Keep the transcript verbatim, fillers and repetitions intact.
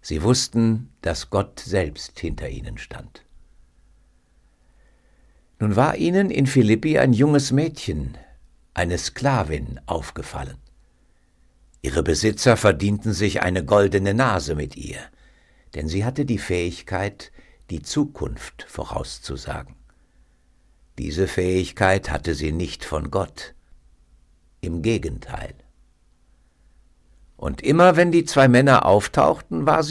Sie wussten, dass Gott selbst hinter ihnen stand. Nun war ihnen in Philippi ein junges Mädchen, eine Sklavin, aufgefallen. Ihre Besitzer verdienten sich eine goldene Nase mit ihr, denn sie hatte die Fähigkeit, die Zukunft vorauszusagen. Diese Fähigkeit hatte sie nicht von Gott, im Gegenteil. Und immer wenn die zwei Männer auftauchten, war